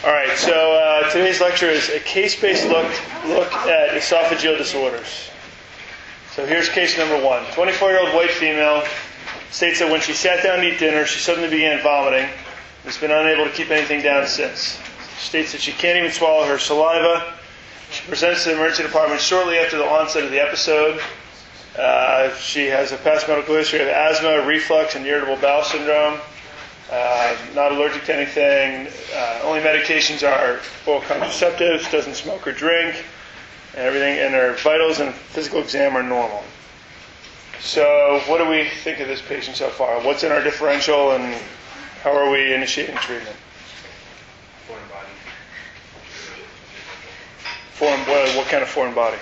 All right, so today's lecture is a case-based look at esophageal disorders. So here's case number 1. 24-year-old white female states that when she sat down to eat dinner, she suddenly began vomiting and has been unable to keep anything down since. She states that she can't even swallow her saliva. She presents to the emergency department shortly after the onset of the episode. She has a past medical history of asthma, reflux, and irritable bowel syndrome. Not allergic to anything. Only medications are oral contraceptives, doesn't smoke or drink, and everything. And her vitals and physical exam are normal. So what do we think of this patient so far? What's in our differential, and how are we initiating treatment? Foreign body. What kind of foreign body?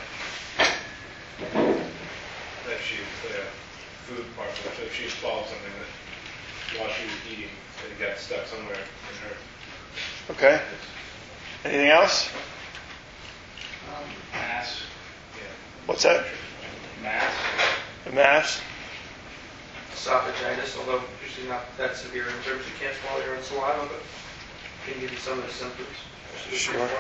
That she food parcel. So if she swallowed something that while she was eating, it got stuck somewhere in her. Okay. Anything else? Mass. Yeah. What's that? Mass. A mass? Esophagitis, although usually not that severe in terms you can't swallow your own saliva, but can give you some of the symptoms. Sure.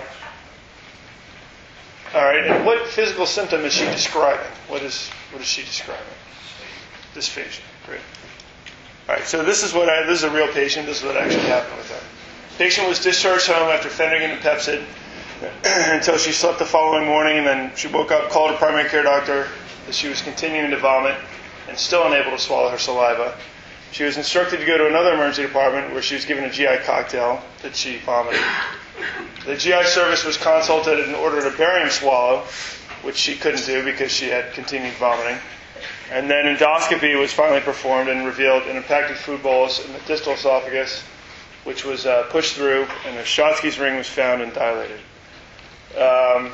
All right. And what physical symptom is she describing? What is she describing? Dysphagia. Great. All right. So this is a real patient. This is what actually happened with her. Patient was discharged home after Phenergan and Pepcid until she slept the following morning, and then she woke up, called her primary care doctor that she was continuing to vomit and still unable to swallow her saliva. She was instructed to go to another emergency department where she was given a GI cocktail that she vomited. The GI service was consulted and ordered a barium swallow, which she couldn't do because she had continued vomiting. And then endoscopy was finally performed and revealed an impacted food bolus in the distal esophagus, which was pushed through, and a Schatzki's ring was found and dilated. Did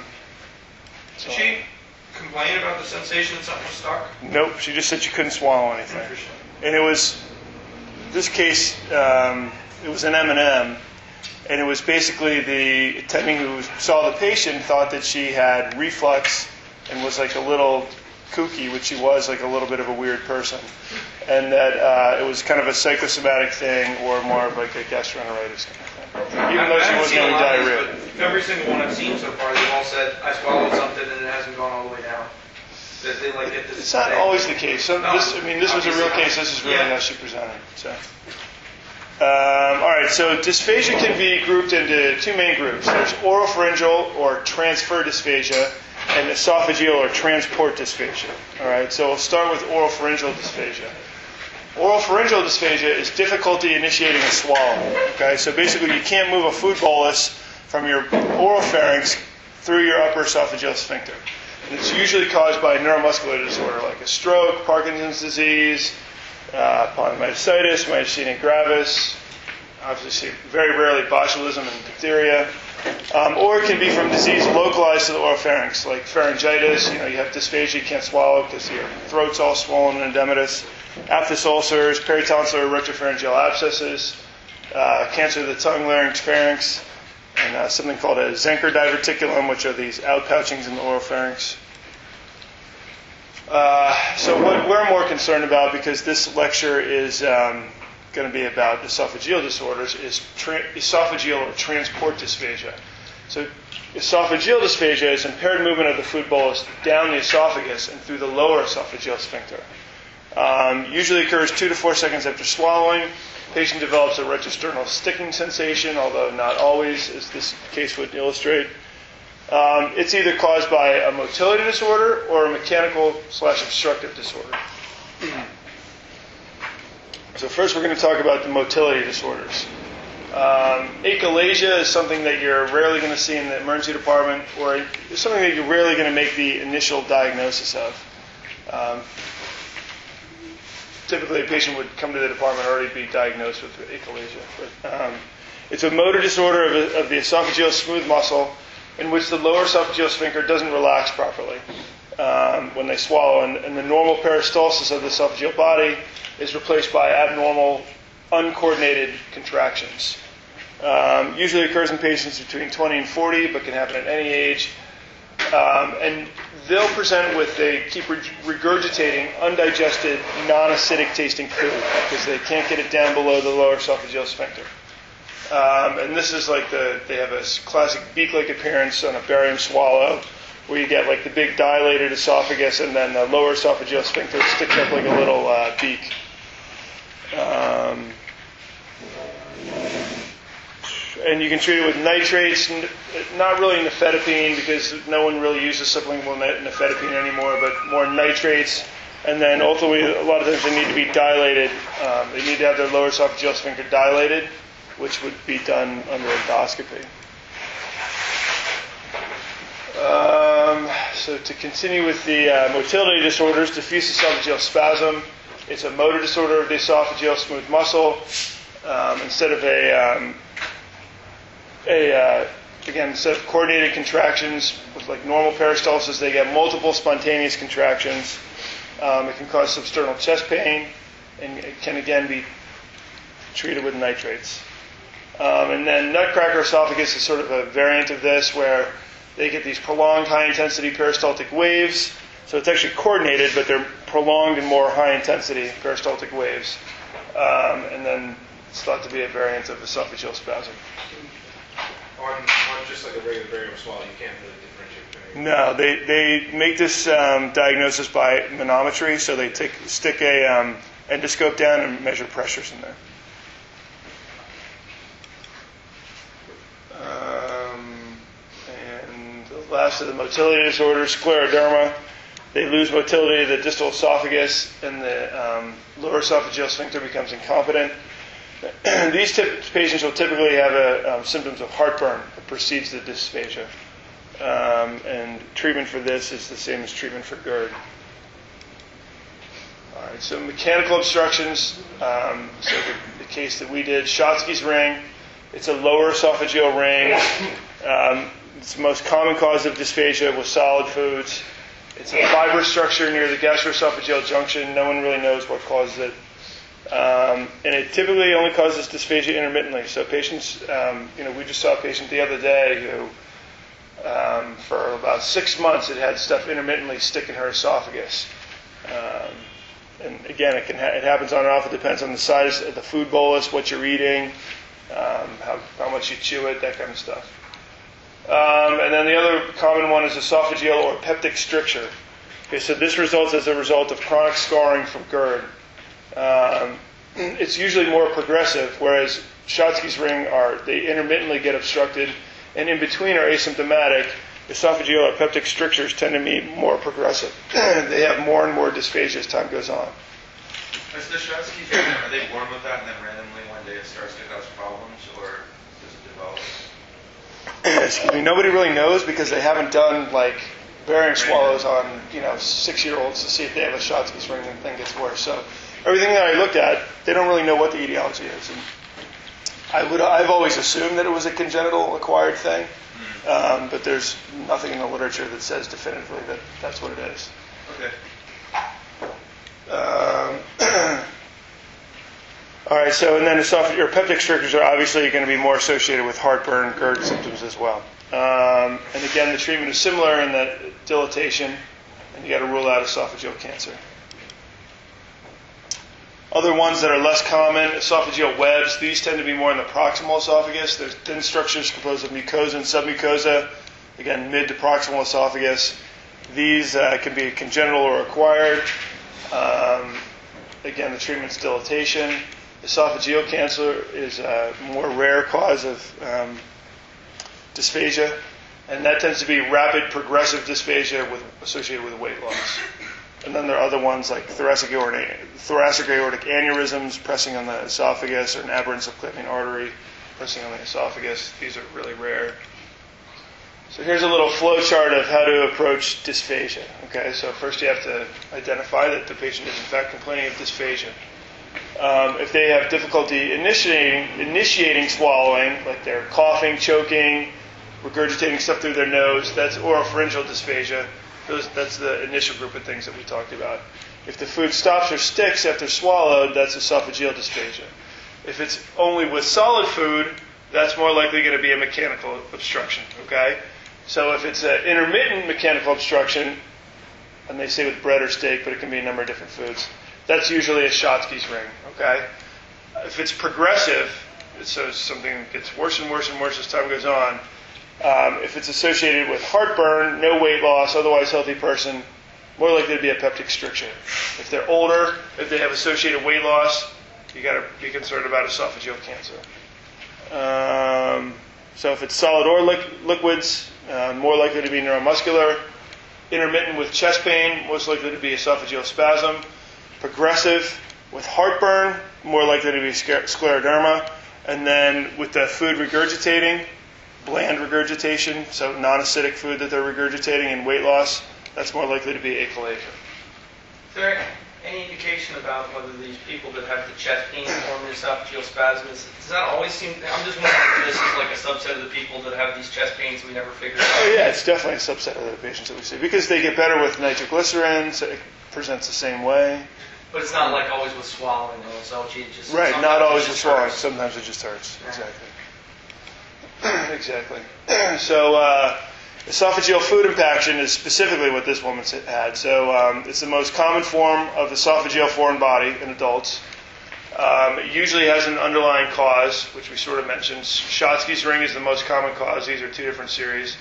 she complain about the sensation that something was stuck? Nope, she just said she couldn't swallow anything. And it was, this case, it was an M&M, and it was basically the attending who saw the patient thought that she had reflux and was like a little kooky, which she was, like a little bit of a weird person, and that it was kind of a psychosomatic thing or more of like a gastroenteritis kind of thing, even though she wasn't having diarrhea. Every single one I've seen so far, they've all said, I swallowed something and it hasn't gone all the way down. That they like get this. It's not always the case. This was a real case. This is really how she presented. So, all right. So dysphagia can be grouped into two main groups. There's oropharyngeal or transfer dysphagia, and esophageal or transport dysphagia. All right. So we'll start with oropharyngeal dysphagia. Oropharyngeal dysphagia is difficulty initiating a swallow. Okay. So basically, you can't move a food bolus from your oropharynx through your upper esophageal sphincter. And it's usually caused by a neuromuscular disorder like a stroke, Parkinson's disease, polymyositis, myasthenia gravis, obviously very rarely botulism and diphtheria, or it can be from disease localized to the oropharynx, like pharyngitis. You have dysphagia, you can't swallow because your throat's all swollen and edematous, aphthous ulcers, peritonsillar retropharyngeal abscesses, cancer of the tongue, larynx, pharynx, and something called a Zenker diverticulum, which are these outpouchings in the oropharynx. So what we're more concerned about, because this lecture is going to be about esophageal disorders, is esophageal or transport dysphagia. So esophageal dysphagia is impaired movement of the food bolus down the esophagus and through the lower esophageal sphincter. Usually occurs 2 to 4 seconds after swallowing. Patient develops a retrosternal sticking sensation, although not always, as this case would illustrate. It's either caused by a motility disorder or a mechanical/obstructive disorder. So first we're going to talk about the motility disorders. Achalasia is something that you're rarely going to see in the emergency department, or it's something that you're rarely going to make the initial diagnosis of. Typically, a patient would come to the department already be diagnosed with achalasia. But, it's a motor disorder of the esophageal smooth muscle in which the lower esophageal sphincter doesn't relax properly when they swallow, and the normal peristalsis of the esophageal body is replaced by abnormal, uncoordinated contractions. Usually occurs in patients between 20 and 40, but can happen at any age. And they'll present with they keep regurgitating undigested, non-acidic tasting food because they can't get it down below the lower esophageal sphincter. And this is like they have a classic beak-like appearance on a barium swallow, where you get like the big dilated esophagus, and then the lower esophageal sphincter sticks up like a little beak. And you can treat it with nitrates, not really nifedipine, because no one really uses sublingual nifedipine anymore, but more nitrates. And then ultimately, a lot of times they need to be dilated. They need to have their lower esophageal sphincter dilated, which would be done under endoscopy. So to continue with the motility disorders, diffuse esophageal spasm. It's a motor disorder of the esophageal smooth muscle. Instead of instead of coordinated contractions with like normal peristalsis, they get multiple spontaneous contractions. It can cause substernal chest pain, and it can again be treated with nitrates. And then nutcracker esophagus is sort of a variant of this, where they get these prolonged high-intensity peristaltic waves. So it's actually coordinated, but they're prolonged and more high-intensity peristaltic waves. And then it's thought to be a variant of esophageal spasm. On just like a regular barium swallow, you can't really differentiate. No, they make this diagnosis by manometry, so they stick a endoscope down and measure pressures in there. And the last of the motility disorders, scleroderma. They lose motility of the distal esophagus, and the lower esophageal sphincter becomes incompetent. These patients will typically have symptoms of heartburn that precedes the dysphagia. And treatment for this is the same as treatment for GERD. All right, so mechanical obstructions. So the case that we did, Schatzki's ring. It's a lower esophageal ring. It's the most common cause of dysphagia with solid foods. It's a fibrous structure near the gastroesophageal junction. No one really knows what causes it. And it typically only causes dysphagia intermittently. So patients, we just saw a patient the other day who, for about 6 months, it had stuff intermittently stick in her esophagus. And again, it happens on and off. It depends on the size of the food bolus, what you're eating, how much you chew it, that kind of stuff. And then the other common one is esophageal or peptic stricture. Okay, so this results as a result of chronic scarring from GERD. It's usually more progressive, whereas Schatzki's ring they intermittently get obstructed, and in between are asymptomatic. Esophageal or peptic strictures tend to be more progressive. They have more and more dysphagia as time goes on. Is the Schatzki's ring, are they born with that and then randomly one day it starts to cause problems, or does it develop? Excuse me, nobody really knows, because they haven't done like barium swallows on 6-year-olds to see if they have a Schatzki's ring and the thing gets worse. So everything that I looked at, they don't really know what the etiology is. And I've always assumed that it was a congenital acquired thing, but there's nothing in the literature that says definitively that that's what it is. Okay. All right, so and then esophageal peptic strictures are obviously going to be more associated with heartburn, GERD symptoms as well. And again, the treatment is similar in that dilatation, and you got to rule out esophageal cancer. Other ones that are less common, esophageal webs. These tend to be more in the proximal esophagus. There's thin structures composed of mucosa and submucosa. Again, mid to proximal esophagus. These can be congenital or acquired. Again, the treatment's dilatation. Esophageal cancer is a more rare cause of dysphagia, and that tends to be rapid progressive dysphagia associated with weight loss. And then there are other ones like thoracic aortic aneurysms pressing on the esophagus, or an aberrant subclavian artery pressing on the esophagus. These are really rare. So here's a little flow chart of how to approach dysphagia. Okay, so first you have to identify that the patient is in fact complaining of dysphagia. If they have difficulty initiating swallowing, like they're coughing, choking, regurgitating stuff through their nose, that's oropharyngeal dysphagia. That's the initial group of things that we talked about. If the food stops or sticks after swallowed, that's esophageal dysphagia. If it's only with solid food, that's more likely going to be a mechanical obstruction. Okay, so if it's an intermittent mechanical obstruction, and they say with bread or steak, but it can be a number of different foods, that's usually a Schatzki's ring. Okay, if it's progressive, so something that gets worse and worse and worse as time goes on. If it's associated with heartburn, no weight loss, otherwise healthy person, more likely to be a peptic stricture. If they're older, if they have associated weight loss, you got to be concerned about esophageal cancer. So if it's solid or liquids, more likely to be neuromuscular. Intermittent with chest pain, most likely to be esophageal spasm. Progressive with heartburn, more likely to be scleroderma. And then with the food regurgitating, bland regurgitation, so non-acidic food that they're regurgitating, and weight loss, that's more likely to be achalasia. Is there any indication about whether these people that have the chest pain or esophageal spasms, does that always seem, I'm just wondering if this is like a subset of the people that have these chest pains we never figured out? Oh yeah, it's definitely a subset of the patients that we see, because they get better with nitroglycerin, so it presents the same way. But it's not like always with swallowing, though, so it just... Right, not always with swallowing, sometimes it just hurts. Exactly. Exactly. So, esophageal food impaction is specifically what this woman had. So it's the most common form of esophageal foreign body in adults. It usually has an underlying cause, which we sort of mentioned. Schatzki's ring is the most common cause. These are two different series.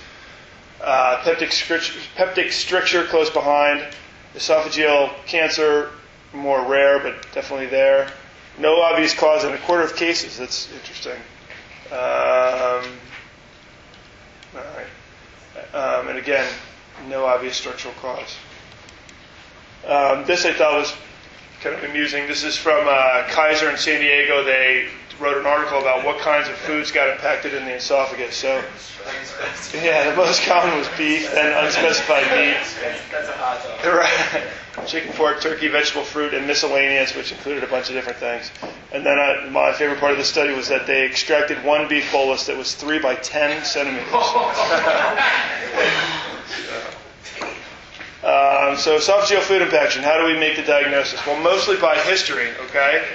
Peptic stricture close behind. Esophageal cancer, more rare, but definitely there. No obvious cause in a quarter of cases. That's interesting. All right. And again, no obvious structural cause. This I thought was kind of amusing. This is from Kaiser in San Diego. They wrote an article about what kinds of foods got impacted in the esophagus. So, yeah, the most common was beef, then unspecified meat. That's a hot dog. Right. Chicken, pork, turkey, vegetable, fruit, and miscellaneous, which included a bunch of different things. And then my favorite part of the study was that they extracted one beef bolus that was 3 by 10 centimeters. So esophageal food impaction, how do we make the diagnosis? Well, mostly by history, okay?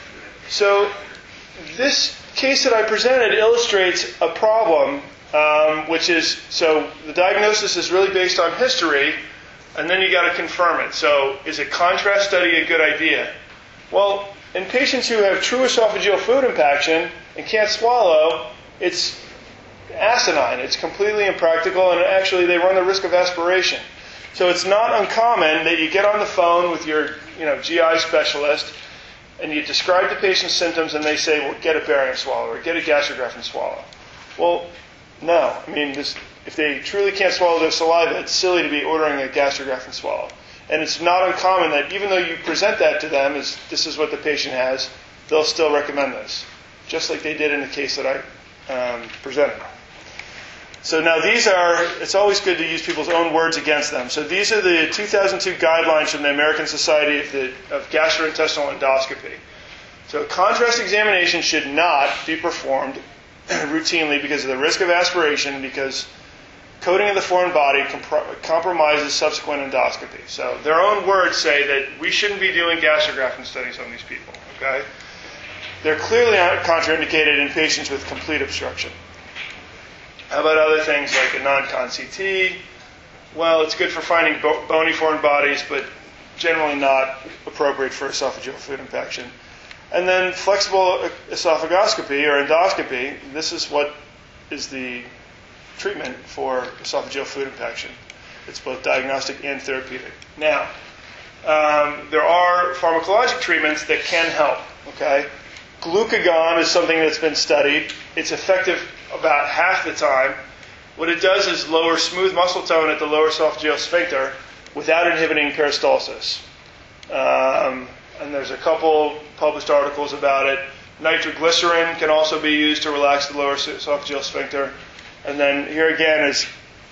So this case that I presented illustrates a problem, which is, so the diagnosis is really based on history, and then you got to confirm it. So is a contrast study a good idea? Well, in patients who have true esophageal food impaction and can't swallow, it's asinine. It's completely impractical, and actually they run the risk of aspiration. So it's not uncommon that you get on the phone with your GI specialist and you describe the patient's symptoms and they say, well, get a barium swallow or get a gastrograph and swallow. Well, no. I mean, if they truly can't swallow their saliva, it's silly to be ordering a gastrograph and swallow. And it's not uncommon that even though you present that to them as this is what the patient has, they'll still recommend this, just like they did in the case that I presented. So now it's always good to use people's own words against them. So these are the 2002 guidelines from the American Society of Gastrointestinal Endoscopy. So contrast examination should not be performed routinely because of the risk of aspiration, because coating of the foreign body compromises subsequent endoscopy. So their own words say that we shouldn't be doing gastrographing studies on these people. Okay? They're clearly contraindicated in patients with complete obstruction. How about other things like a non-con CT? Well, it's good for finding bony foreign bodies, but generally not appropriate for esophageal food impaction. And then flexible esophagoscopy or endoscopy, this is what is the treatment for esophageal food impaction. It's both diagnostic and therapeutic. Now, there are pharmacologic treatments that can help. Okay, glucagon is something that's been studied. It's effective about half the time. What it does is lower smooth muscle tone at the lower esophageal sphincter without inhibiting peristalsis. And there's a couple published articles about it. Nitroglycerin can also be used to relax the lower esophageal sphincter. And then here again is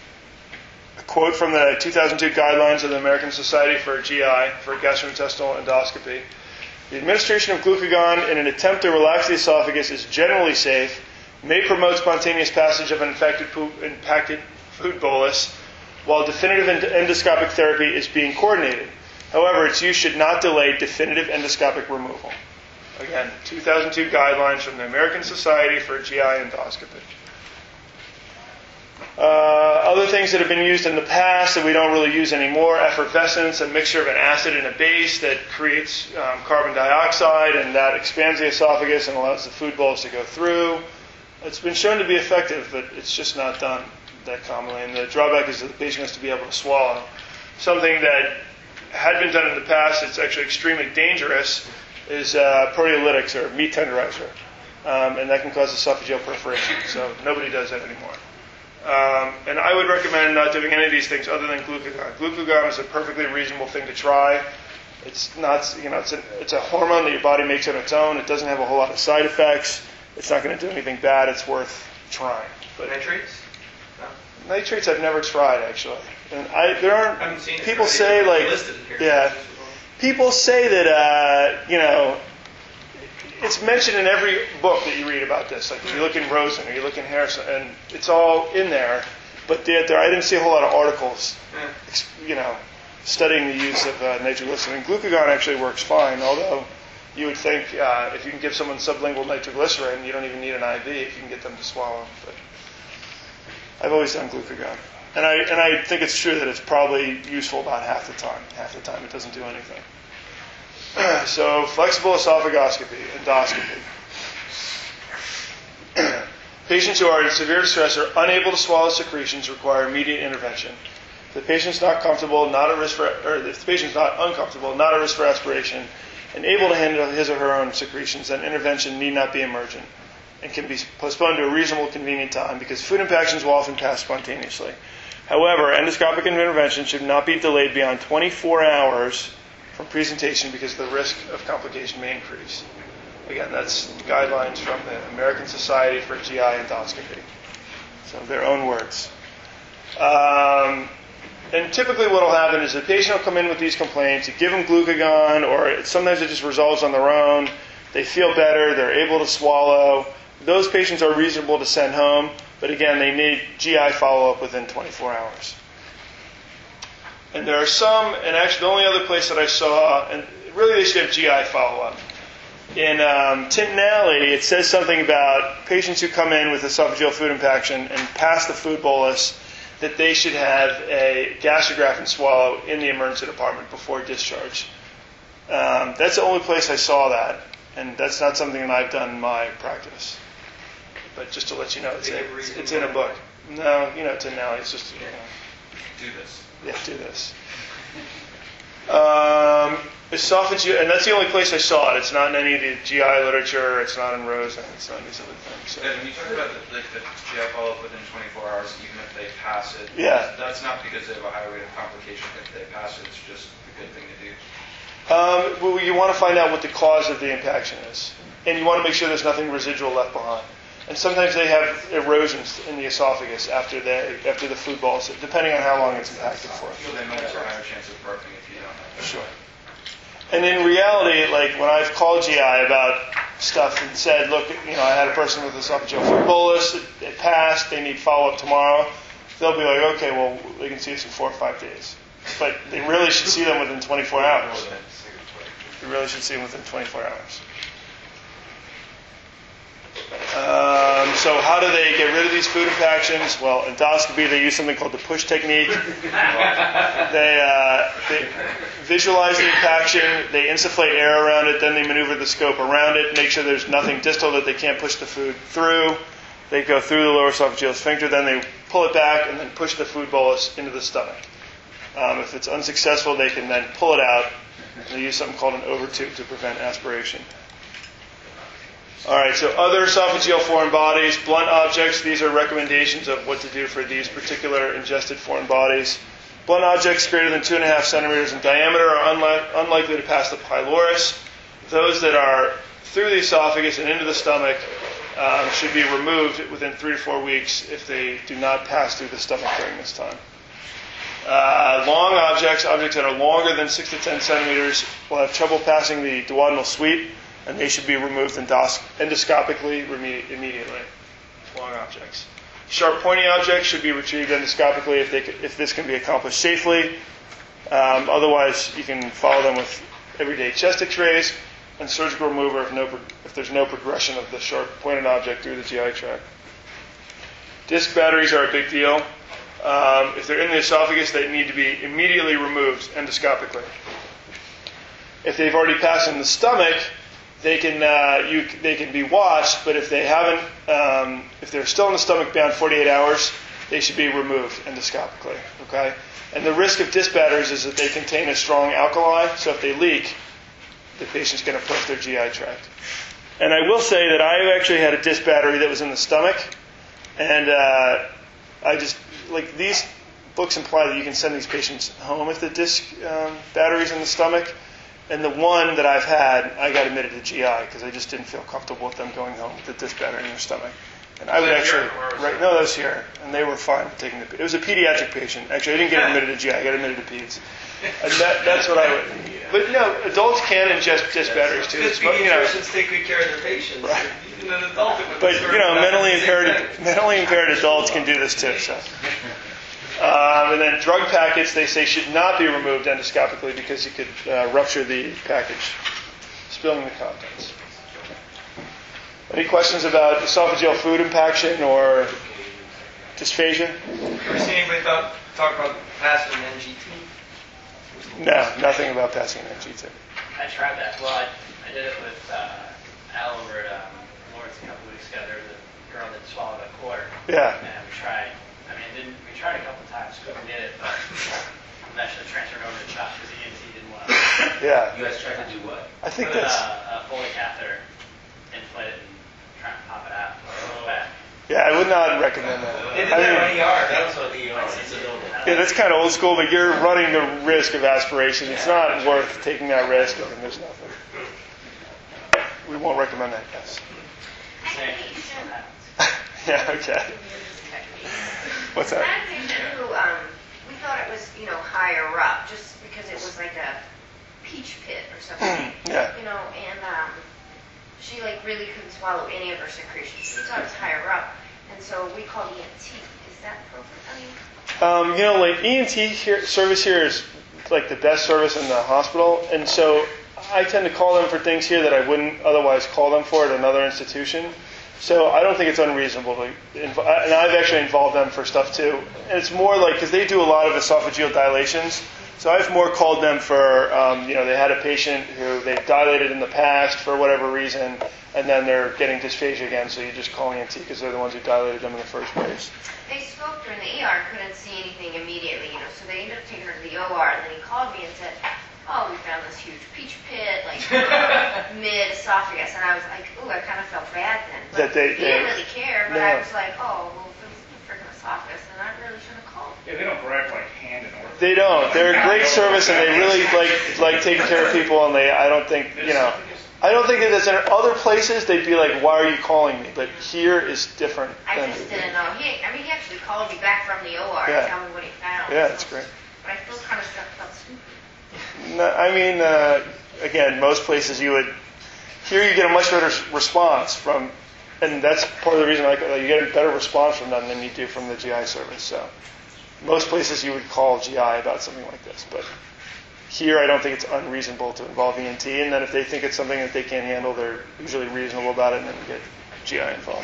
a quote from the 2002 guidelines of the American Society for GI, for gastrointestinal endoscopy. The administration of glucagon in an attempt to relax the esophagus is generally safe, may promote spontaneous passage of an impacted food bolus, while definitive endoscopic therapy is being coordinated. However, its use should not delay definitive endoscopic removal. Again, 2002 guidelines from the American Society for GI Endoscopy. Other things that have been used in the past that we don't really use anymore, effervescence, a mixture of an acid and a base that creates carbon dioxide, and that expands the esophagus and allows the food bolus to go through. It's been shown to be effective, but it's just not done that commonly. And the drawback is that the patient has to be able to swallow. Something that had been done in the past, it's actually extremely dangerous, is proteolytics or meat tenderizer. And that can cause esophageal perforation. So nobody does that anymore. And I would recommend not doing any of these things other than glucagon. Glucagon is a perfectly reasonable thing to try. It's not, it's a hormone that your body makes on its own. It doesn't have a whole lot of side effects. It's not going to do anything bad. It's worth trying. But nitrates? No. Nitrates I've never tried, actually. And there aren't. I haven't seen it. People say listed it here. yeah. People say that it's mentioned in every book that you read about this. Like if you look in Rosen or you look in Harrison, and it's all in there. But I didn't see a whole lot of articles, studying the use of nitroglycerin. Glucagon actually works fine, although you would think if you can give someone sublingual nitroglycerin, you don't even need an IV if you can get them to swallow. But I've always done glucagon. And I think it's true that it's probably useful about half the time. Half the time it doesn't do anything. So flexible esophagoscopy, endoscopy. Patients who are in severe distress or unable to swallow secretions require immediate intervention. If the patient's not comfortable, not at risk for, or if the patient's not uncomfortable, not at risk for aspiration, and able to handle his or her own secretions, then intervention need not be emergent and can be postponed to a reasonable, convenient time because food impactions will often pass spontaneously. However, endoscopic intervention should not be delayed beyond 24 hours from presentation because the risk of complication may increase. Again, that's guidelines from the American Society for GI Endoscopy. So their own words. And typically what will happen is the patient will come in with these complaints, you give them glucagon, or sometimes it just resolves on their own. They feel better, they're able to swallow. Those patients are reasonable to send home, but again, they need GI follow-up within 24 hours. And there are some, and actually the only other place that I saw, and really they should have GI follow-up. In Tinton Alley, it says something about patients who come in with esophageal food impaction and pass the food bolus, that they should have a gastrograph and swallow in the emergency department before discharge. That's the only place I saw that, and that's not something that I've done in my practice. But just to let you know, it's in a book. No, Tinton Alley, it's just, Do this. Yeah, do this. Esophageal, and that's the only place I saw it. It's not in any of the GI literature. It's not in Rosen. It's not in these other things. So. And when you talk about the GI follow-up within 24 hours, even if they pass it, yeah. That's not because they have a high rate of complication. If they pass it, it's just a good thing to do. Well, you want to find out what the cause of the impaction is. And you want to make sure there's nothing residual left behind. And sometimes they have erosions in the esophagus after the food bolus, depending on how long it's impacted for. So they might have a higher chance of burping if you don't have Sure. And in reality, like when I've called GI about stuff and said, look, I had a person with esophageal food bolus, it passed, they need follow-up tomorrow, they'll be like, okay, well, they can see us in 4 or 5 days. But they really should see them within 24 hours. They really should see them within 24 hours. So how do they get rid of these food impactions? Well, endoscopy, they use something called the push technique. They visualize the impaction, they insufflate air around it, then they maneuver the scope around it, make sure there's nothing distal that they can't push the food through. They go through the lower esophageal sphincter, then they pull it back and then push the food bolus into the stomach. If it's unsuccessful, they can then pull it out. And they use something called an overtube to prevent aspiration. All right, so other esophageal foreign bodies, blunt objects, these are recommendations of what to do for these particular ingested foreign bodies. Blunt objects greater than 2.5 centimeters in diameter are unlikely to pass the pylorus. Those that are through the esophagus and into the stomach should be removed within 3 to 4 weeks if they do not pass through the stomach during this time. Long objects that are longer than 6 to 10 centimeters, will have trouble passing the duodenal sweep, and they should be removed endoscopically immediately. Long objects. Sharp pointy objects should be retrieved endoscopically if this can be accomplished safely. Otherwise, you can follow them with everyday chest x-rays and surgical removal if there's no progression of the sharp pointed object through the GI tract. Disc batteries are a big deal. If they're in the esophagus, they need to be immediately removed endoscopically. If they've already passed in the stomach, they can be watched, but if they haven't, if they're still in the stomach beyond 48 hours, they should be removed endoscopically. Okay, and the risk of disc batteries is that they contain a strong alkali, so if they leak, the patient's going to push their GI tract. And I will say that I actually had a disc battery that was in the stomach, and I just like these books imply that you can send these patients home if the disc battery's in the stomach. And the one that I've had, I got admitted to GI because I just didn't feel comfortable with them going home with the disc battery in their stomach. And I would actually, no, that was here, and they were fine with taking it was a pediatric patient. Actually, I didn't get admitted to GI, I got admitted to peds. And that's what I would. But no, adults can ingest disc batteries too. Because pediatricians take good care of their patients. Right. Even an adult but mentally impaired adults can do this too. So. And then drug packets, they say, should not be removed endoscopically because you could rupture the package, spilling the contents. Any questions about esophageal food impaction or dysphagia? Ever seen anybody talk about passing an NGT? No, nothing about passing an NGT. I tried that. Well, I did it with Al over at Lawrence a couple weeks ago. There was a girl that swallowed a quarter. Yeah. And we tried. We tried a couple times, couldn't get it, but eventually transferred over to CHOP because the ENT didn't want it. Yeah. You guys tried to do what? I think Put that's a Foley catheter, inflate it, and try and pop it out. Back. Yeah, I would not recommend that. They did that in ER. That was what the ER. Yeah, that's kind of old school, but you're running the risk of aspiration. It's not worth taking that risk. I mean, there's nothing. We won't recommend that, yes. Yeah, okay. What's that? I had a patient who, we thought it was, higher up, just because it was like a peach pit or something. Yeah. And she really couldn't swallow any of her secretions. We thought it was higher up, and so we called ENT. Is that appropriate? ENT service here is like the best service in the hospital, and so I tend to call them for things here that I wouldn't otherwise call them for at another institution. So I don't think it's unreasonable to, and I've actually involved them for stuff too. And it's more like, because they do a lot of esophageal dilations, so I've more called them for, they had a patient who they dilated in the past for whatever reason, and then they're getting dysphagia again, so you just call ENT because they're the ones who dilated them in the first place. They scoped her in the ER, couldn't see anything immediately, so they ended up taking her to the OR, and then he called me and said, we found this huge peach pit, mid-esophagus. And I was like, I kind of felt bad then. But he didn't really care, but I was like, if it's the freaking esophagus, then I really shouldn't have called. Yeah, they don't brag like hand in order. They don't. They're a great service, and they really like taking care of people, and I don't think that there's in other places they'd be like, why are you calling me? But here is different. I just didn't know. He actually called me back from the OR to tell me what he found. Yeah, that's great. But I still kind of felt stupid. No, again, most places here you get a much better response from, and that's part of the reason you get a better response from them than you do from the GI service. So most places you would call GI about something like this, but here I don't think it's unreasonable to involve ENT, and then if they think it's something that they can't handle, they're usually reasonable about it and then get GI involved.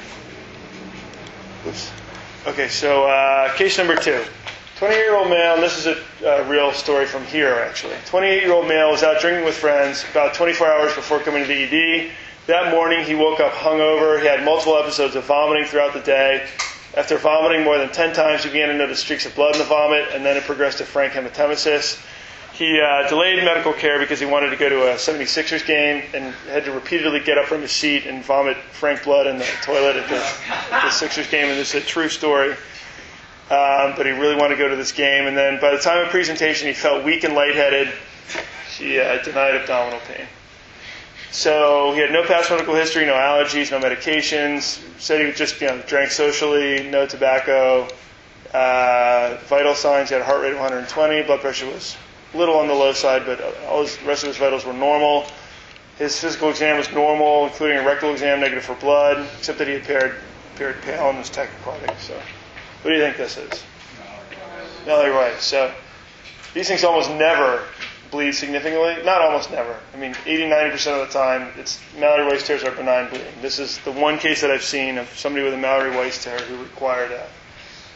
Oops. Okay, so case number 2. 28-year-old male, and this is a real story from here, actually. 28-year-old male was out drinking with friends about 24 hours before coming to the ED. That morning, he woke up hungover. He had multiple episodes of vomiting throughout the day. After vomiting more than 10 times, he began to notice streaks of blood in the vomit, and then it progressed to frank hematemesis. He delayed medical care because he wanted to go to a 76ers game and had to repeatedly get up from his seat and vomit frank blood in the toilet at the Sixers game, and this is a true story. But he really wanted to go to this game. And then by the time of presentation, he felt weak and lightheaded. He denied abdominal pain. So he had no past medical history, no allergies, no medications. Said he just drank socially, no tobacco. Vital signs, he had a heart rate of 120. Blood pressure was a little on the low side, but the rest of his vitals were normal. His physical exam was normal, including a rectal exam, negative for blood, except that he appeared pale and was tachycardic. So what do you think this is? Mallory Weiss. So these things almost never bleed significantly. Not almost never. 80-90% of the time, it's Mallory Weiss tears are benign bleeding. This is the one case that I've seen of somebody with a Mallory Weiss tear who required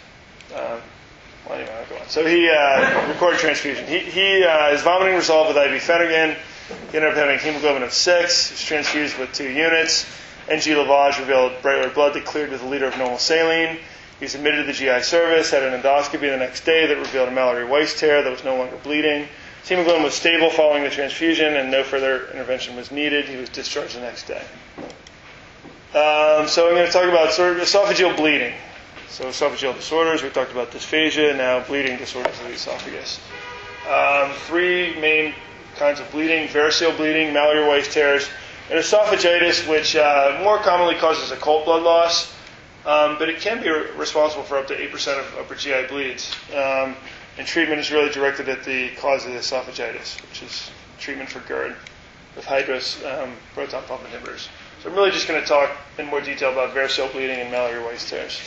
Well, anyway, I'll go on. So he recorded transfusion. His vomiting resolved with IV Phenergan. He ended up having hemoglobin of 6. He was transfused with 2 units. NG lavage revealed bright red blood that cleared with a liter of normal saline. He was admitted to the GI service, had an endoscopy the next day that revealed a Mallory Weiss tear that was no longer bleeding. His hemoglobin was stable following the transfusion, and no further intervention was needed. He was discharged the next day. So I'm going to talk about sort of esophageal bleeding. So esophageal disorders, we talked about dysphagia, now bleeding disorders of the esophagus. 3 main kinds of bleeding: variceal bleeding, Mallory Weiss tears, and esophagitis, which more commonly causes occult blood loss, but it can be responsible for up to 8% of upper GI bleeds. And treatment is really directed at the cause of the esophagitis, which is treatment for GERD with hydrous proton pump inhibitors. So I'm really just going to talk in more detail about variceal bleeding and Mallory Weiss tears.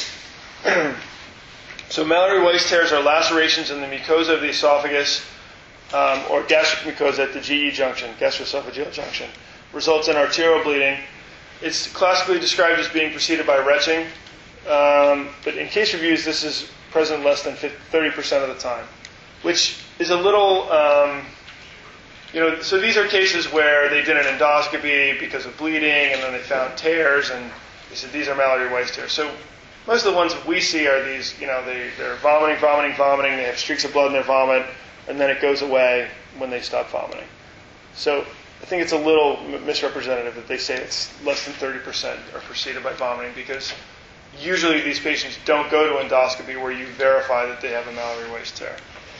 So Mallory Weiss tears are lacerations in the mucosa of the esophagus or gastric mucosa at the GE junction, gastroesophageal junction. Results in arterial bleeding. It's classically described as being preceded by retching, but in case reviews, this is present less than 30% of the time, which is a little, so these are cases where they did an endoscopy because of bleeding, and then they found tears, and they said these are Mallory Weiss tears. So most of the ones that we see are these, they're vomiting, they have streaks of blood in their vomit, and then it goes away when they stop vomiting. So I think it's a little misrepresentative that they say it's less than 30% are preceded by vomiting, because usually these patients don't go to endoscopy where you verify that they have a Mallory Weiss tear.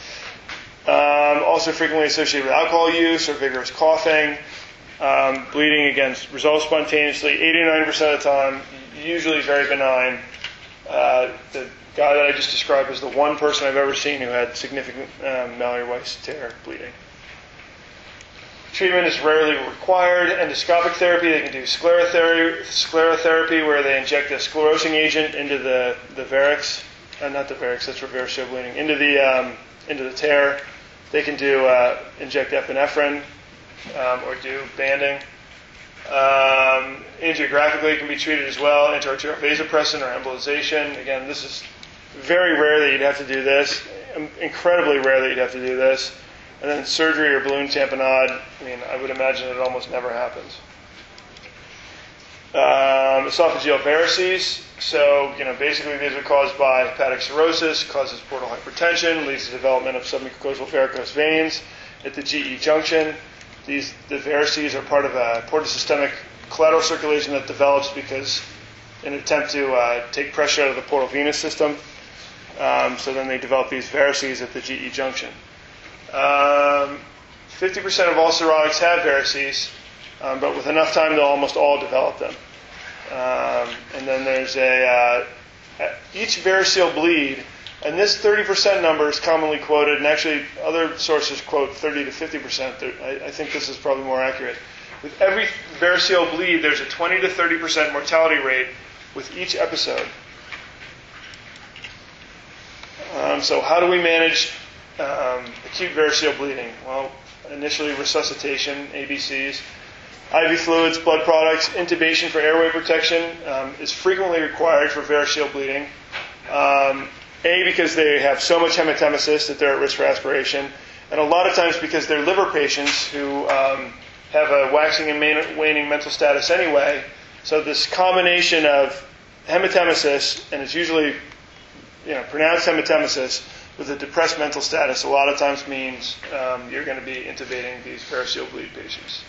Also frequently associated with alcohol use or vigorous coughing. Bleeding, again, resolves spontaneously 89% of the time, usually very benign. The guy that I just described is the one person I've ever seen who had significant Mallory Weiss tear bleeding. Treatment is rarely required. Endoscopic therapy, they can do sclerotherapy, where they inject a sclerosing agent into the varix, not the varix, that's for variceal bleeding, into the tear. They can do inject epinephrine or do banding. Angiographically, it can be treated as well. Intra-arterial vasopressin or embolization. Again, this is very rare that you'd have to do this. Incredibly rare that you'd have to do this. And then surgery or balloon tamponade, I would imagine it almost never happens. Esophageal varices. So, basically these are caused by hepatic cirrhosis, causes portal hypertension, leads to development of submucosal varicose veins at the GE junction. The varices are part of a portosystemic collateral circulation that develops because in an attempt to take pressure out of the portal venous system. So then they develop these varices at the GE junction. 50% of all cirrhotics have varices, but with enough time they'll almost all develop them. And then there's each variceal bleed, and this 30% number is commonly quoted, and actually other sources quote 30 to 50%. I think this is probably more accurate. With every variceal bleed, there's a 20 to 30% mortality rate with each episode. So how do we manage acute variceal bleeding? Well, initially resuscitation, ABCs, IV fluids, blood products, intubation for airway protection is frequently required for variceal bleeding. Because they have so much hematemesis that they're at risk for aspiration, and a lot of times because they're liver patients who have a waxing and waning mental status anyway. So this combination of hematemesis, and it's usually pronounced hematemesis, with a depressed mental status, a lot of times means you're going to be intubating these variceal bleed patients.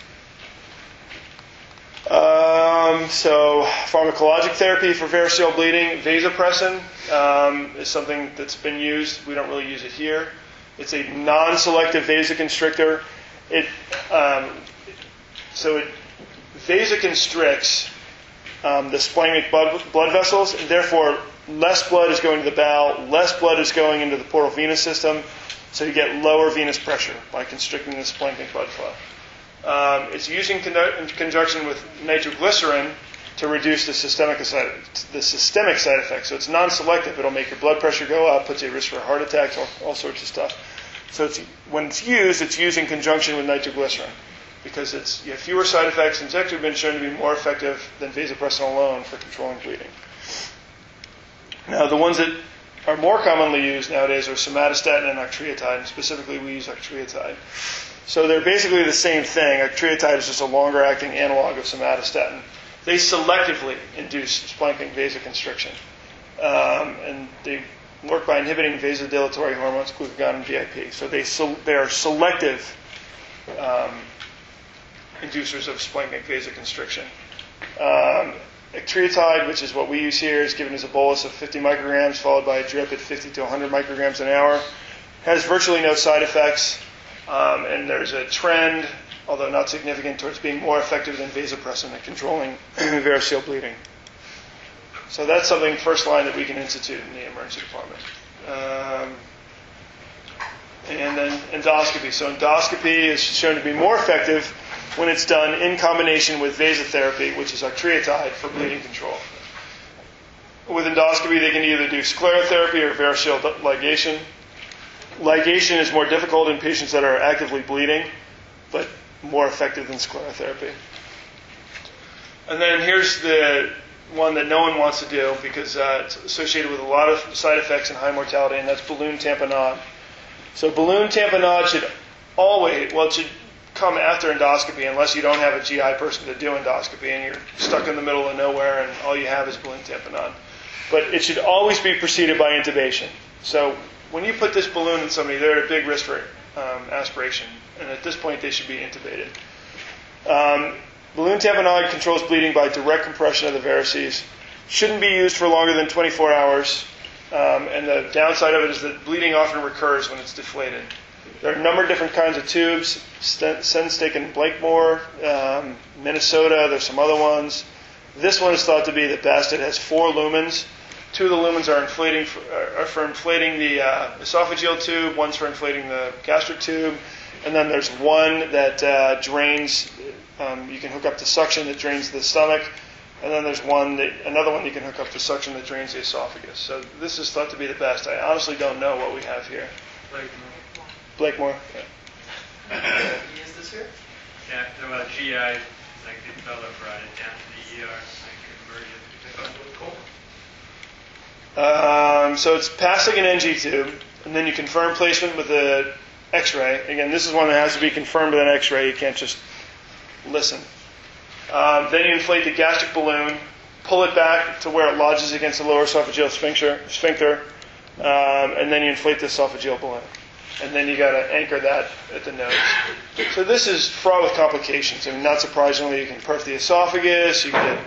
So pharmacologic therapy for variceal bleeding, vasopressin is something that's been used. We don't really use it here. It's a non-selective vasoconstrictor. It vasoconstricts the splenic blood vessels, and therefore less blood is going to the bowel, less blood is going into the portal venous system, so you get lower venous pressure by constricting the splenic blood flow. It's used in conjunction with nitroglycerin to reduce the systemic side effects. So it's non-selective. It'll make your blood pressure go up, puts you at risk for heart attacks, all sorts of stuff. So when it's used in conjunction with nitroglycerin because you have fewer side effects, and it's actually been shown to be more effective than vasopressin alone for controlling bleeding. Now, the ones that are more commonly used nowadays are somatostatin and octreotide, and specifically we use octreotide. So they're basically the same thing. Octreotide is just a longer-acting analog of somatostatin. They selectively induce splanchnic vasoconstriction, and they work by inhibiting vasodilatory hormones, glucagon and VIP. So they are selective inducers of splanchnic vasoconstriction. Octreotide, which is what we use here, is given as a bolus of 50 micrograms followed by a drip at 50 to 100 micrograms an hour. Has virtually no side effects, and there's a trend, although not significant, towards being more effective than vasopressin at controlling variceal bleeding. So that's something first line that we can institute in the emergency department. And then endoscopy. So endoscopy is shown to be more effective when it's done in combination with vasotherapy, which is octreotide, for bleeding control. With endoscopy, they can either do sclerotherapy or variceal ligation. Ligation is more difficult in patients that are actively bleeding, but more effective than sclerotherapy. And then here's the one that no one wants to do because it's associated with a lot of side effects and high mortality, and that's balloon tamponade. So balloon tamponade should it should come after endoscopy unless you don't have a GI person to do endoscopy and you're stuck in the middle of nowhere and all you have is balloon tamponade. But it should always be preceded by intubation. So when you put this balloon in somebody, they're at a big risk for aspiration, and at this point they should be intubated. Balloon tamponade controls bleeding by direct compression of the varices. Shouldn't be used for longer than 24 hours, and the downside of it is that bleeding often recurs when it's deflated. There are a number of different kinds of tubes, Sennstake and Blakemore, Minnesota, there's some other ones. This one is thought to be the best. It has 4 lumens. 2 of the lumens are for inflating the esophageal tube, one's for inflating the gastric tube, and then there's one that drains, you can hook up to suction that drains the stomach, and then there's another one you can hook up to suction that drains the esophagus. So this is thought to be the best. I honestly don't know what we have here. Blakemore. Yeah. Is this here? Yeah, well, GI, like the fellow brought it down to the ER, like conversion. Cool. So it's passing an NG tube, and then you confirm placement with the X-ray. Again, this is one that has to be confirmed with an X-ray. You can't just listen. Then you inflate the gastric balloon, pull it back to where it lodges against the lower esophageal sphincter, and then you inflate the esophageal balloon. And then you got to anchor that at the nose. So this is fraught with complications. I mean, not surprisingly, you can perf the esophagus, you get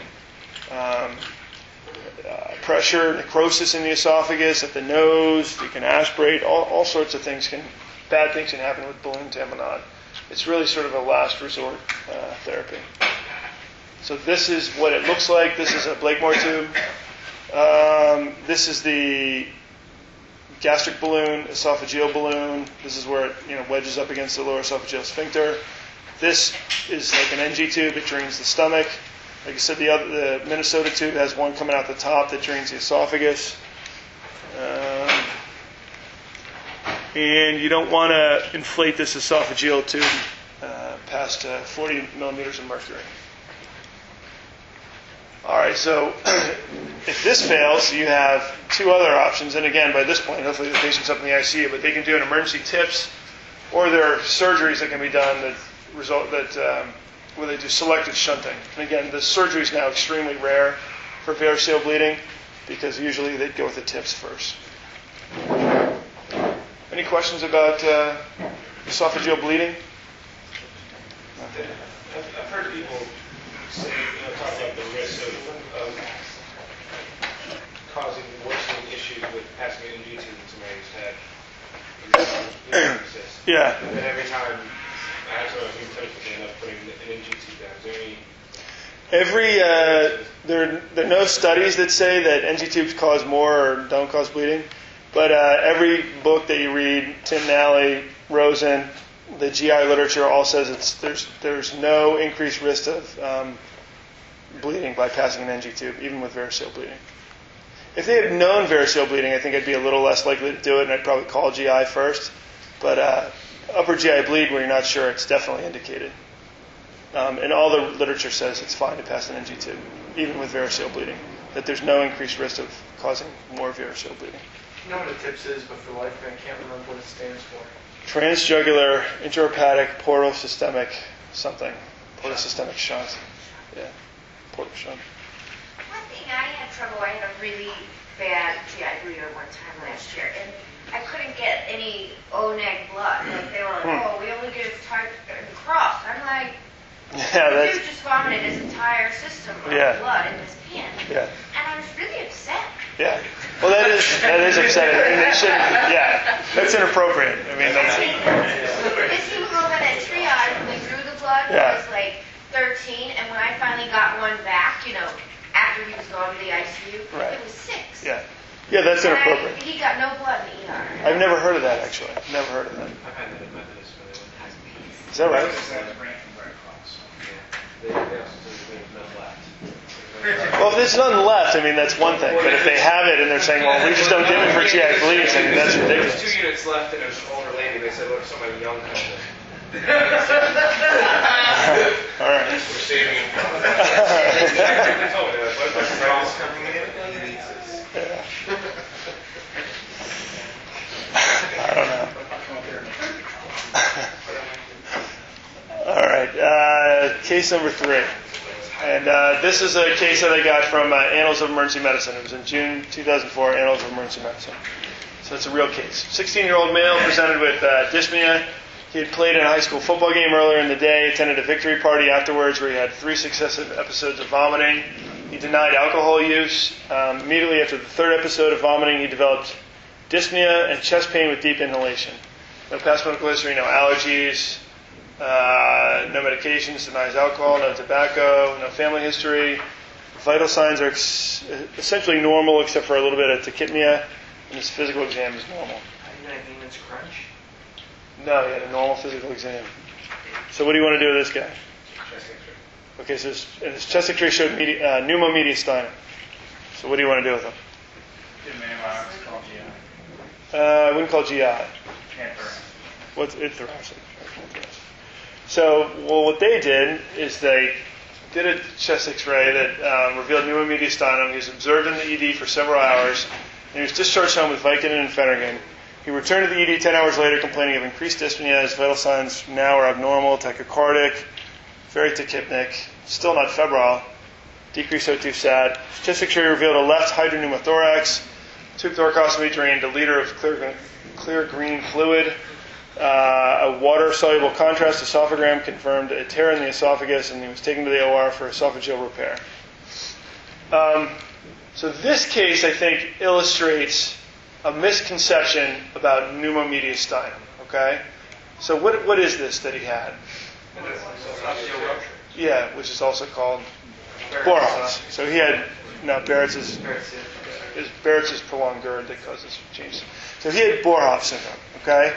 pressure, necrosis in the esophagus, at the nose, you can aspirate, all sorts of things bad things can happen with balloon tamponade. It's really sort of a last resort therapy. So this is what it looks like. This is a Blakemore tube. This is the gastric balloon, esophageal balloon. This is where it wedges up against the lower esophageal sphincter. This is like an NG tube. It drains the stomach. Like I said, the Minnesota tube has one coming out the top that drains the esophagus. And you don't want to inflate this esophageal tube past 40 millimeters of mercury. All right, so if this fails, you have 2 other options. And again, by this point, hopefully the patient's up in the ICU, but they can do an emergency TIPS, or there are surgeries that can be done where they do selective shunting. And again, the surgery is now extremely rare for variceal bleeding because usually they'd go with the TIPS first. Any questions about esophageal bleeding? Okay. I've heard people say, talk about the risk of causing worsening issues with passing an NG tube in somebody's head. Yeah. And then every time I have someone who's touched they end up putting an NG tube down. Is there any... There are no studies that say that NG tubes cause more or don't cause bleeding, but every book that you read, Tim Nally, Rosen, the GI literature all says there's no increased risk of bleeding by passing an NG tube, even with variceal bleeding. If they had known variceal bleeding, I think I'd be a little less likely to do it, and I'd probably call GI first. But upper GI bleed where you're not sure, it's definitely indicated. And all the literature says it's fine to pass an NG tube, even with variceal bleeding, that there's no increased risk of causing more variceal bleeding. You know what a TIPS is, but for the life of me, I can't remember what it stands for. Transjugular intrahepatic portosystemic something. Portosystemic shunt. Yeah. Portal shunt. One thing I had trouble, I had a really bad GI bleeder one time last year, and I couldn't get any O-neg blood. Like they were like, oh, we only give type and cross. I'm like, Yeah, the that's dude just vomited his entire system of Yeah. blood in his pan. yeah. And I was really upset. Yeah. Well, that is upsetting. I mean, they shouldn't. Yeah, that's inappropriate. I mean, that's. His hemoglobin at triage when they drew the blood Yeah. was like 13, and when I finally got one back, after he was going to the ICU, Right. it was 6. Yeah. Yeah, that's And inappropriate. he got no blood in the ER. I've never heard of that actually. Never heard of that. I've had that in Methodist, but Is that right? they also do there's none left. Well, if there's none left, I mean, that's one thing. But if they have it and they're saying, well, we just don't give it for GI bleeds, I mean, that's There was ridiculous. 2 units left, and it was an older lady. They said, look, somebody young comes in. All right. We're saving him. They told me that. What about Charles coming in? I don't know. All right. Case number 3. And this is a case that I got from Annals of Emergency Medicine. It was in June 2004, Annals of Emergency Medicine. So it's a real case. 16-year-old male presented with dyspnea. He had played in a high school football game earlier in the day, attended a victory party afterwards where he had 3 successive episodes of vomiting. He denied alcohol use. Immediately after the 3rd episode of vomiting, he developed dyspnea and chest pain with deep inhalation. No past medical history, no allergies, no medications, denies alcohol, no tobacco, no family history. Vital signs are essentially normal except for a little bit of tachypnea, and his physical exam is normal. Venus crunch. No, he had a normal physical exam. So what do you want to do with this guy? Chest X-ray. Okay, so his chest X-ray showed pneumomediastinum. So what do you want to do with him? I wouldn't call GI. What's it thoracic? So, well, what they did is they did a chest X-ray that revealed pneumomediastinum. He was observed in the ED for several hours, and he was discharged home with Vicodin and Phenergan. He returned to the ED 10 hours later complaining of increased dyspnea. His vital signs now are abnormal, tachycardic, very tachypnic, still not febrile, decreased O2 sat. His chest X-ray revealed a left hydropneumothorax. Tube thoracostomy drained a liter of clear green fluid. A water-soluble contrast esophagram confirmed a tear in the esophagus, and he was taken to the OR for esophageal repair. So this case, I think, illustrates a misconception about pneumomediastinum. Okay, so what is this that he had? Yeah, which is also called Boerhaave. So he had Barrett's is prolonged GERD that causes changes. So he had Boerhaave syndrome. Okay.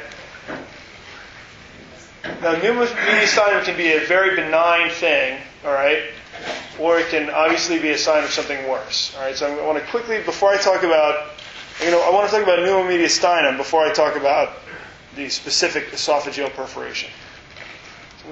Now, pneumomediastinum can be a very benign thing, all right, or it can obviously be a sign of something worse. All right. So I want to quickly, before I talk about, I want to talk about pneumomediastinum before I talk about the specific esophageal perforation. So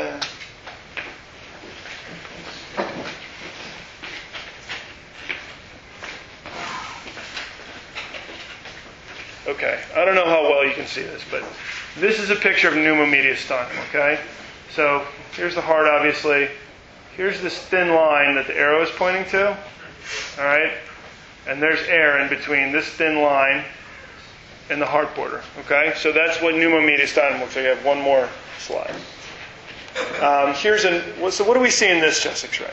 okay, I don't know how well you can see this, but this is a picture of pneumomediastinum, okay? So here's the heart, obviously. Here's this thin line that the arrow is pointing to, all right? And there's air in between this thin line and the heart border, okay? So that's what pneumomediastinum looks like. I have one more slide. So what do we see in this chest X-ray?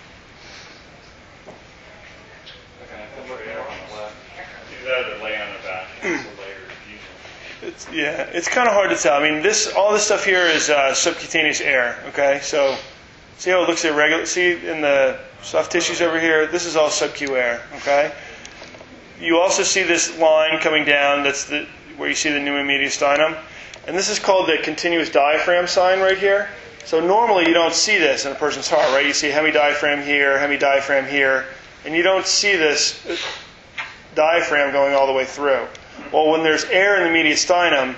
It's kind of hard to tell. I mean, all this stuff here is subcutaneous air. Okay, so see how it looks irregular. See in the soft tissues over here, this is all sub-Q air. Okay, you also see this line coming down. That's where you see the pneumomediastinum, and this is called the continuous diaphragm sign right here. So normally you don't see this in a person's heart, right? You see hemidiaphragm here, and you don't see this diaphragm going all the way through. Well, when there's air in the mediastinum,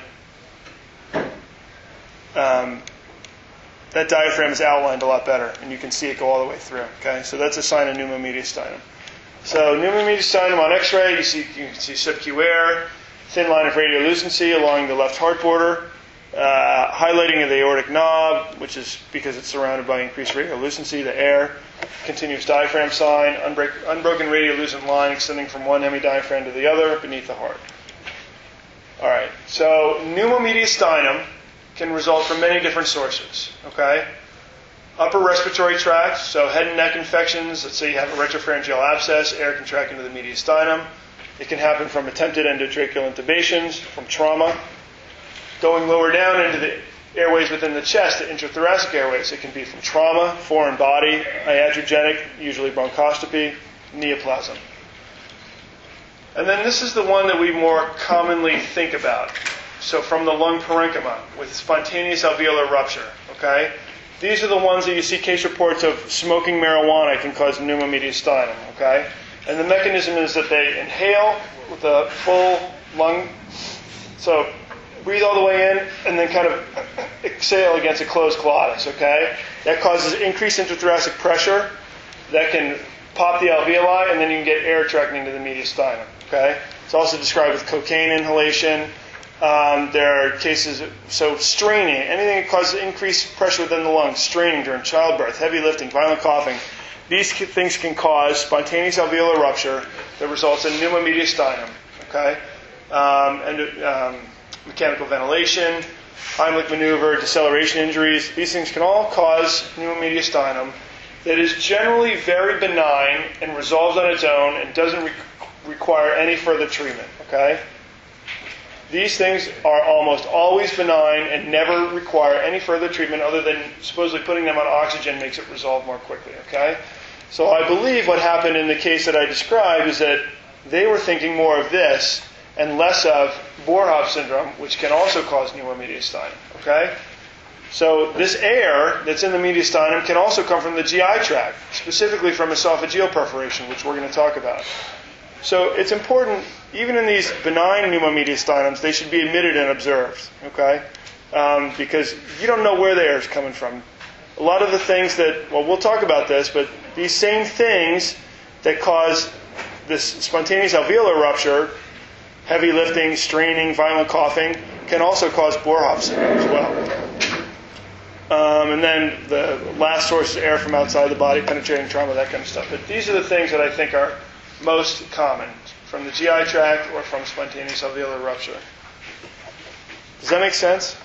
that diaphragm is outlined a lot better, and you can see it go all the way through. Okay, so that's a sign of pneumomediastinum. So pneumomediastinum on X-ray, you can see sub-Q air, thin line of radiolucency along the left heart border, highlighting of the aortic knob, which is because it's surrounded by increased radiolucency, the air, continuous diaphragm sign, unbroken radiolucent line extending from one hemidiaphragm to the other beneath the heart. All right, so pneumomediastinum can result from many different sources, okay? Upper respiratory tract, so head and neck infections. Let's say you have a retropharyngeal abscess, air can track into the mediastinum. It can happen from attempted endotracheal intubations, from trauma. Going lower down into the airways within the chest, the intrathoracic airways, it can be from trauma, foreign body, iatrogenic, usually bronchoscopy, neoplasm. And then this is the one that we more commonly think about. So from the lung parenchyma with spontaneous alveolar rupture, okay? These are the ones that you see case reports of smoking marijuana can cause pneumomediastinum, okay? And the mechanism is that they inhale with a full lung, so breathe all the way in and then kind of exhale against a closed glottis, okay? That causes increased intrathoracic pressure that can pop the alveoli and then you can get air tracking into the mediastinum, okay? It's also described with cocaine inhalation. There are cases, so straining, anything that causes increased pressure within the lungs, straining during childbirth, heavy lifting, violent coughing, these things can cause spontaneous alveolar rupture that results in pneumomediastinum, okay? Mechanical ventilation, Heimlich maneuver, deceleration injuries, these things can all cause pneumomediastinum that is generally very benign and resolves on its own and doesn't require any further treatment, okay? These things are almost always benign and never require any further treatment other than supposedly putting them on oxygen makes it resolve more quickly, okay? So I believe what happened in the case that I described is that they were thinking more of this and less of Boerhaave syndrome, which can also cause pneumomediastinum, okay? So this air that's in the mediastinum can also come from the GI tract, specifically from esophageal perforation, which we're going to talk about. So it's important, even in these benign pneumomediastinums, they should be admitted and observed, okay? Because you don't know where the air is coming from. A lot of the things that, well, we'll talk about this, but these same things that cause this spontaneous alveolar rupture, heavy lifting, straining, violent coughing, can also cause Boerhaave syndrome as well. And then the last source is air from outside the body, penetrating trauma, that kind of stuff. But these are the things that I think are most common from the GI tract or from spontaneous alveolar rupture. Does that make sense?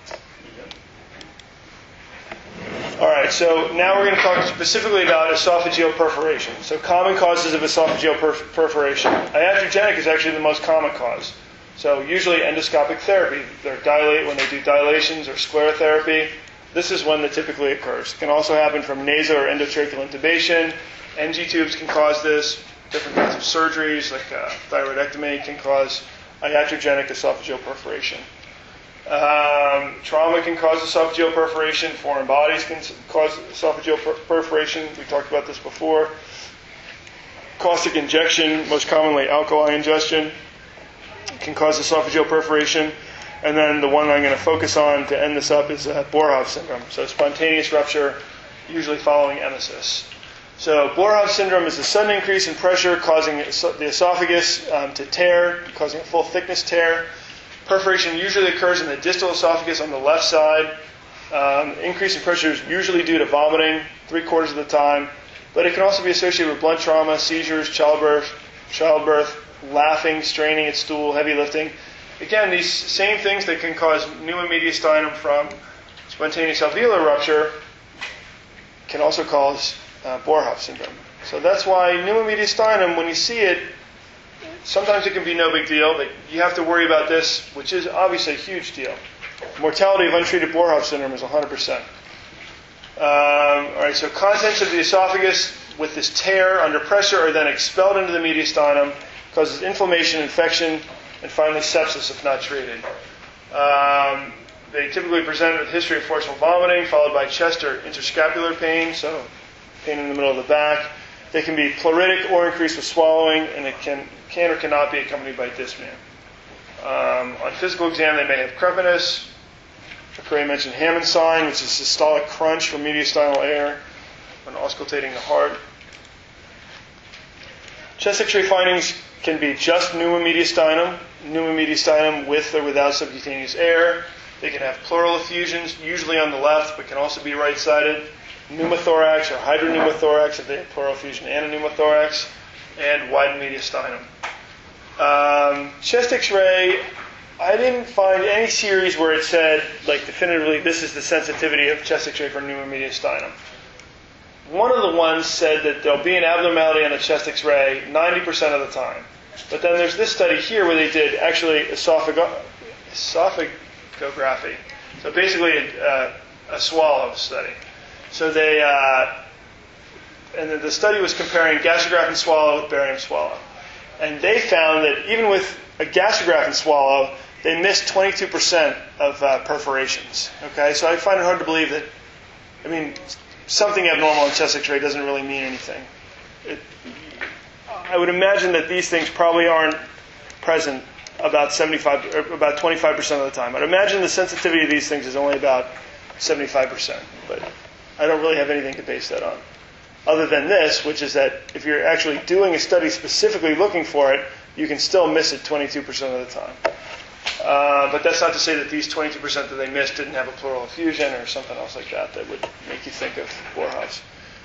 All right, so now we're going to talk specifically about esophageal perforation. So common causes of esophageal perforation. Iatrogenic is actually the most common cause. So usually endoscopic therapy. They're when they do dilations or sclerotherapy. This is when that typically occurs. It can also happen from nasal or endotracheal intubation. NG tubes can cause this. Different kinds of surgeries like thyroidectomy can cause iatrogenic esophageal perforation. Trauma can cause esophageal perforation. Foreign bodies can cause esophageal perforation. We talked about this before. Caustic injection, most commonly alkali ingestion, can cause esophageal perforation. And then the one I'm going to focus on to end this up is Boerhaave syndrome. So spontaneous rupture, usually following emesis. So Boerhaave syndrome is a sudden increase in pressure causing the esophagus to tear, causing a full thickness tear. Perforation usually occurs in the distal esophagus on the left side. Increase in pressure is usually due to vomiting 3/4 of the time, but it can also be associated with blunt trauma, seizures, childbirth, laughing, straining at stool, heavy lifting. Again, these same things that can cause pneumomediastinum from spontaneous alveolar rupture can also cause Boerhaave syndrome. So that's why pneumomediastinum, when you see it, sometimes it can be no big deal, but you have to worry about this, which is obviously a huge deal. Mortality of untreated Boerhaave syndrome is 100%. All right, so contents of the esophagus with this tear under pressure are then expelled into the mediastinum, causes inflammation, infection, and finally sepsis if not treated. They typically present with a history of forceful vomiting, followed by chest or interscapular pain, so pain in the middle of the back. They can be pleuritic or increased with swallowing, and it can or cannot be accompanied by dyspnea. On physical exam, they may have crepitus. McCrae mentioned Hammond sign, which is systolic crunch from mediastinal air when auscultating the heart. Chest X-ray findings can be just pneumomediastinum with or without subcutaneous air. They can have pleural effusions, usually on the left, but can also be right-sided. Pneumothorax or hydropneumothorax if they have pleural effusion and a pneumothorax, and widened mediastinum. Chest X-ray, I didn't find any series where it said, like, definitively, this is the sensitivity of chest X-ray for pneumomediastinum. One of the ones said that there'll be an abnormality on the chest X-ray 90% of the time. But then there's this study here where they did actually esophagography. So basically a swallow study. So they, and then the study was comparing gastrographin swallow with barium swallow. And they found that even with a gastrographin swallow, they missed 22% of perforations. Okay, so I find it hard to believe that, something abnormal in chest X-ray doesn't really mean anything. I would imagine that these things probably aren't present about 25% of the time. I'd imagine the sensitivity of these things is only about 75%, but I don't really have anything to base that on. Other than this, which is that if you're actually doing a study specifically looking for it, you can still miss it 22% of the time. But that's not to say that these 22% that they missed didn't have a pleural effusion or something else like that would make you think of Boerhaave.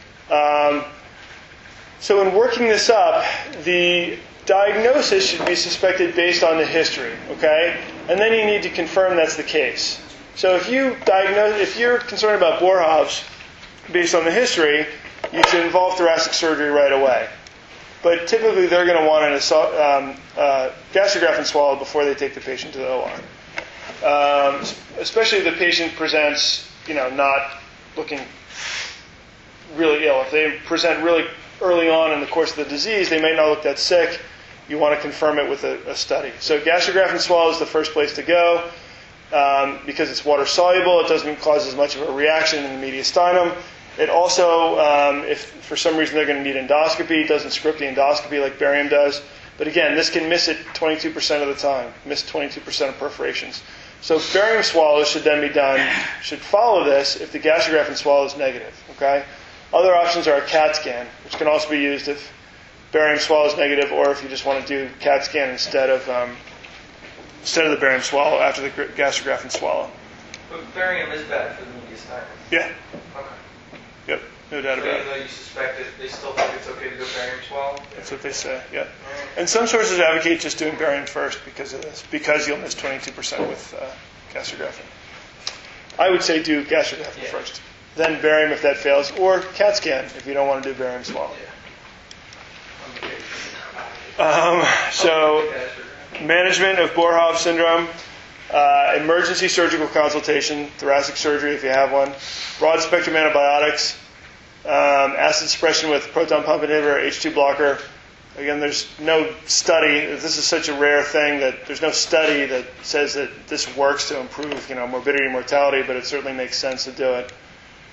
So in working this up, the diagnosis should be suspected based on the history, okay? And then you need to confirm that's the case. So if you're concerned about Boerhaave's based on the history, you should involve thoracic surgery right away. But typically they're going to want a gastrographin swallow before they take the patient to the OR. Especially if the patient presents, not looking really ill. If they present really early on in the course of the disease, they may not look that sick. You want to confirm it with a study. So gastrographin swallow is the first place to go because it's water soluble. It doesn't cause as much of a reaction in the mediastinum. It also, if for some reason they're going to need endoscopy, doesn't script the endoscopy like barium does. But again, this can miss it 22% of the time, miss 22% of perforations. So barium swallows should then be done, should follow this if the gastrographin swallow is negative. Okay. Other options are a CAT scan, which can also be used if barium swallow is negative, or if you just want to do CAT scan instead of the barium swallow after the gastrographin swallow. But barium is bad for the mediastinum. Yeah. Okay. Yep. No doubt So about even though you suspect it, they still think it's okay to go barium swallow? That's what they say, yeah. And some sources advocate just doing barium first because of this, because you'll miss 22% with gastrographin. I would say do gastrographin first, then barium if that fails, or CAT scan if you don't want to do barium swallow. So, management of Boerhaave syndrome, emergency surgical consultation, thoracic surgery if you have one, broad spectrum antibiotics, acid suppression with proton pump inhibitor, H2 blocker. Again, there's no study. This is such a rare thing that there's no study that says that this works to improve, morbidity and mortality, but it certainly makes sense to do it.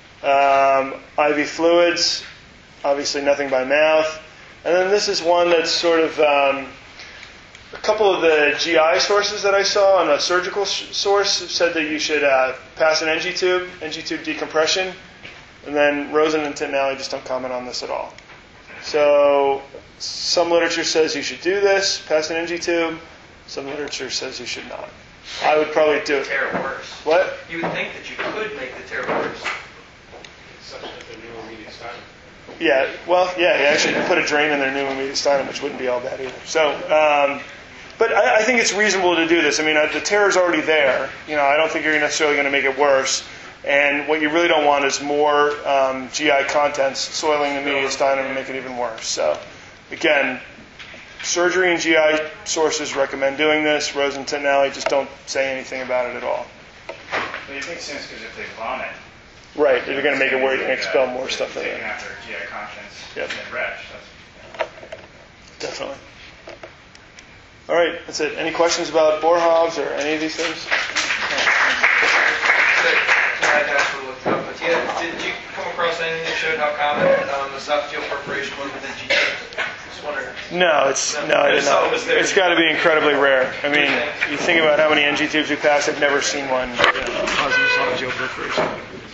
IV fluids, obviously nothing by mouth. And then this is one that's sort of a couple of the GI sources that I saw on a surgical source said that you should pass an NG tube decompression, and then Rosen and Tintinelli just don't comment on this at all. So some literature says you should do this, pass an NG tube. Some literature says you should not. I would probably do it. Tear worse. What? You would think that you could make the tear worse. Such that the pneumomediastinum. Yeah, well, you actually put a drain in their pneumomediastinum, which wouldn't be all bad either. So, but I think it's reasonable to do this. The tear is already there. I don't think you're necessarily going to make it worse. And what you really don't want is more GI contents soiling the mediastinum and make it even worse. So, again, surgery and GI sources recommend doing this. Rosen and Tintinelli just don't say anything about it at all. But it makes sense because if they vomit, right, if you're going to make it worse, you're going to expel more stuff in taking there. out their GI contents Yep. and retch. Definitely. All right, that's it. Any questions about Boerhaave's or any of these things? I'd ask for looked up, but did you come across anything that showed how common esophageal perforation was within G-tubes? Just wondering. No, I did not. It's got to be incredibly rare. You think about how many NG tubes we pass. I've never seen one causing esophageal perforation.